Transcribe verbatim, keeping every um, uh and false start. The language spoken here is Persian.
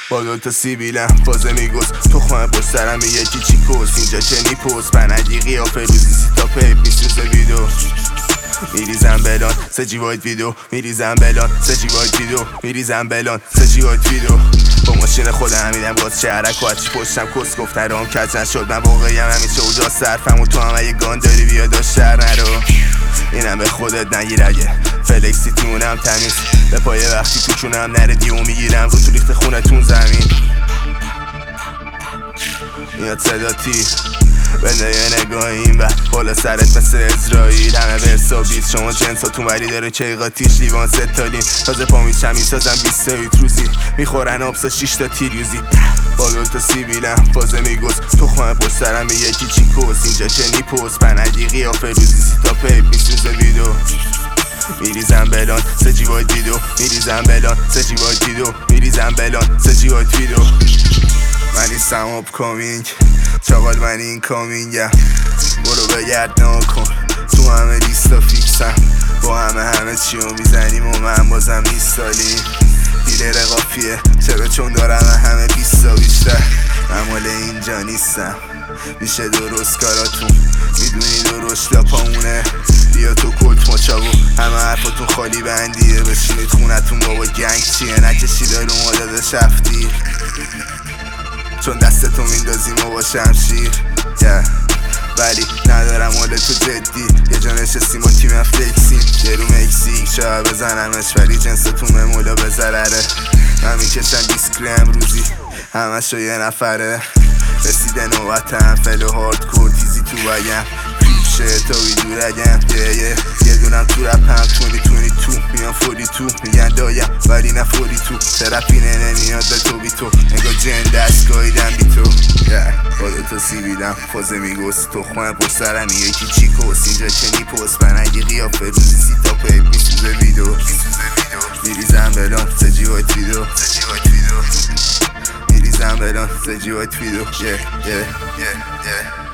با دوتا سیبیلم بازه میگوز تخمه پشت سرم به یکی چیکوز اینجا چه نیپوز بندی قیافه روزی سی تا پیپ میسوزه ویدو میریزم بلان سجی وایت ویدو میریزم بلان سجی وایت ویدو میریزم بلان سجی وایت ویدو با ماشین خودم میدم باز چه حرک و هرچی پشتم کس گفتن رام کج نشد من واقعیم همیشه اوجا صرفم و تو هم اگه گان داری بیا داشت شهر نرو اینم به خودت نگیر اگه فلکسی تونم تمیز به پای وقتی تو چونم نره دیو میگیرم رو تو ریخت خونتون زمین میاد صدا تیر بنده یه نگاه این بر بالا سرت مثل اسرائیل همه به حسابید شما جنساتون ولی داره چیقاتیش لیوان ستالین تازه پا میچم میسازم بیست سایت روزی میخورن آبسا شیش تا تیریوزی با دوتا سیبیلم بازه میگوز تخمه پشت سرم به یکی چیکوز اینجا چه نیپوز بندی قیافه روزی سی تا پیپ میسوزه ویدو میریزم بلان سجی وایت ویدو میریزم بلان سجی وایت ویدو میریزم بلان سجی وایت ویدو من نیستم آپ کامینگ چاقال من این کامینگم برو بگرد نکن تو همه لیستا فیکسم با همه همه چیو میزنیم و من بازم نیستالیم دیلر قافیه چرا چون دارم همه بیستا بیشتر من مال اینجا نیستم میشه درست کاراتون میدونی درست لاپامونه بیا تو کلت مچاو همه حرفاتون خالی بندیه بشینید خونتون بابا گنگ چیه نکشید رو مادد شفتی چون دستتو میندازیم و با شمشیر yeah. ولی ندارم حال تو جدی یه جا نشستیم با تیم فلکسیم یه رو مکسیک شاید بزنمش ولی جنستون به مولا بزرره من میکشم بیست گرم روزی همشو یه نفره رسیده نوبتم فلو هاردکور تیزی تو بگم کریپشه تا ویدورگم یه یه یه دونم تو رپم تونی تونی تو میان فوری تو میگن دایم ولی نه فوری تو ترپینه نمیاد به تو بی تو انگاه جن دستگاهیدم بی تو با دوتا سیبیلم فازه میگوز تخمه پشت سرم یکی چیکوز اینجا چه نیپوز بندی قیافه روزی سی تا پیپ میسوزه ویدو میریزم بلان سجی وایت ویدو میریزم بلان سجی وایت ویدو yeah yeah yeah yeah